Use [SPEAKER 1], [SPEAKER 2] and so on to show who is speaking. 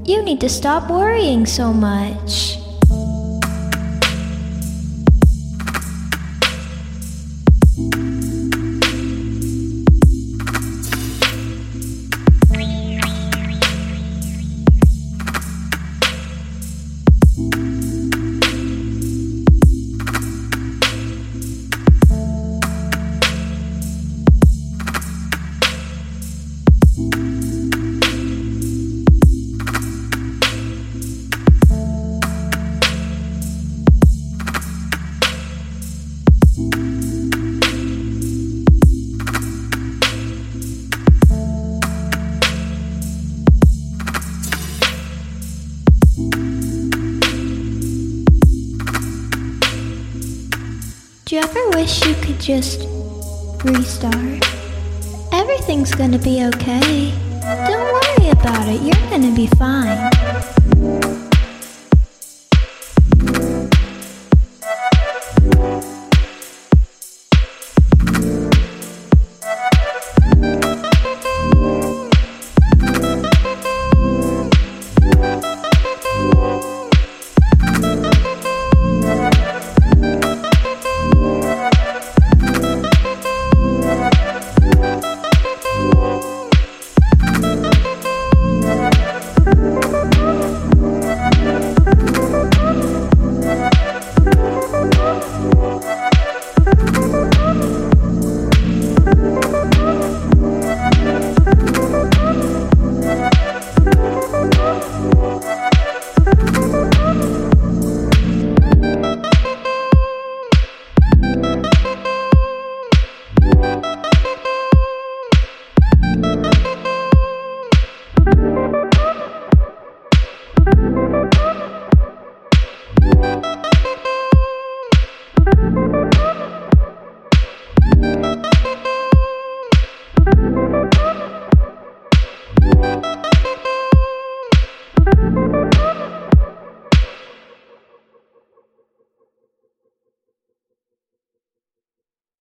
[SPEAKER 1] You need to stop worrying so much. Do you ever wish you could just restart? Everything's gonna be okay. Don't worry about it, you're gonna be fine.